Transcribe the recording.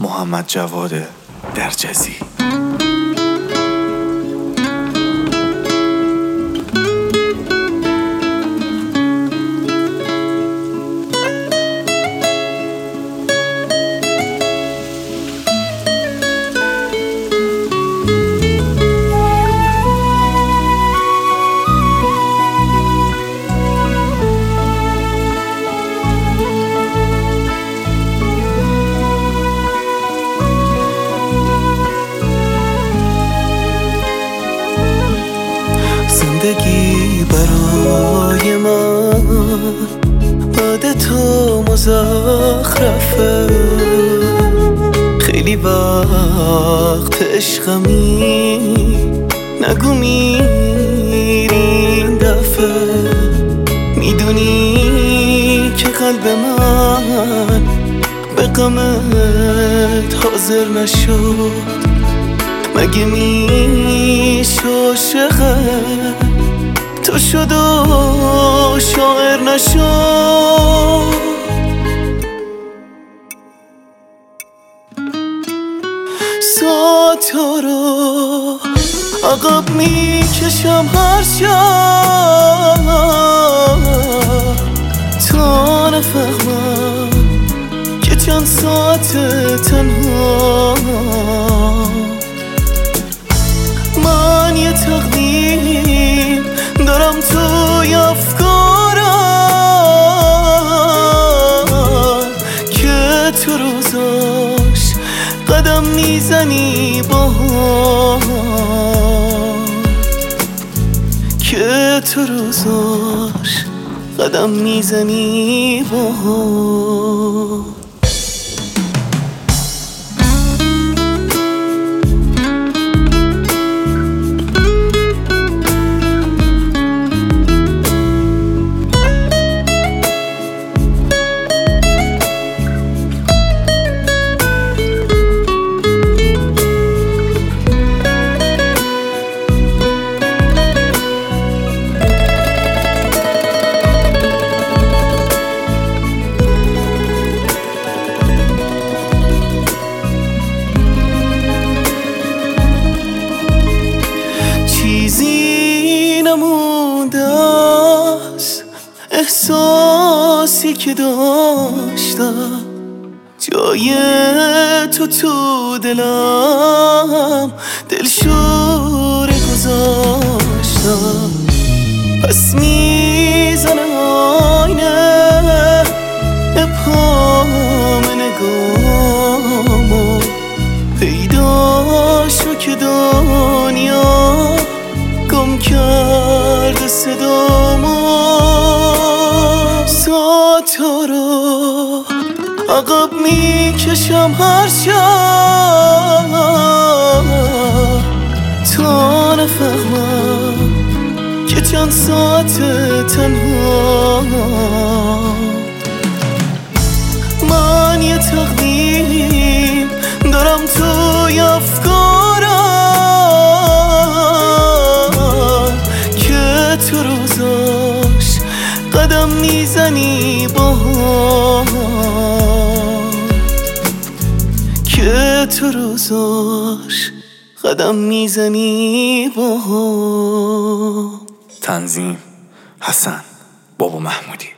محمد جواد درجزی. زندگی برای من بعد تو مزخرفه، خیلی وقت عشقمی نگو میری این دفعه. میدونی که قلب من به غمت حاضر نشد، مگه میشه عاشقت تو شد و شاعر نشد. ساعتا رو عقب میکشم هر شب تا نفهمم که چند ساعت تنها. من یه تقدیم دارم توی افکارم که تو روزاش قدم میزنی باهام، که تو روزاش قدم میزنی باهام. چیزی نمونده است احساسی که داشتم، جای تو دلم دلشوره گذاشتم. پس میزنه آینه ابهام نگامو، پیدا شو که دنیا گم کرده صدامو. ساعتا رو عقب میکشم هر شب تا نفهمم که چند ساعت تنها. من یه تقدیم دارم توی افکارم که تو روزاش قدم میزنی باهام، که تو روزاش قدم میزنی باهام. تنظیم حسن بابا محمودی.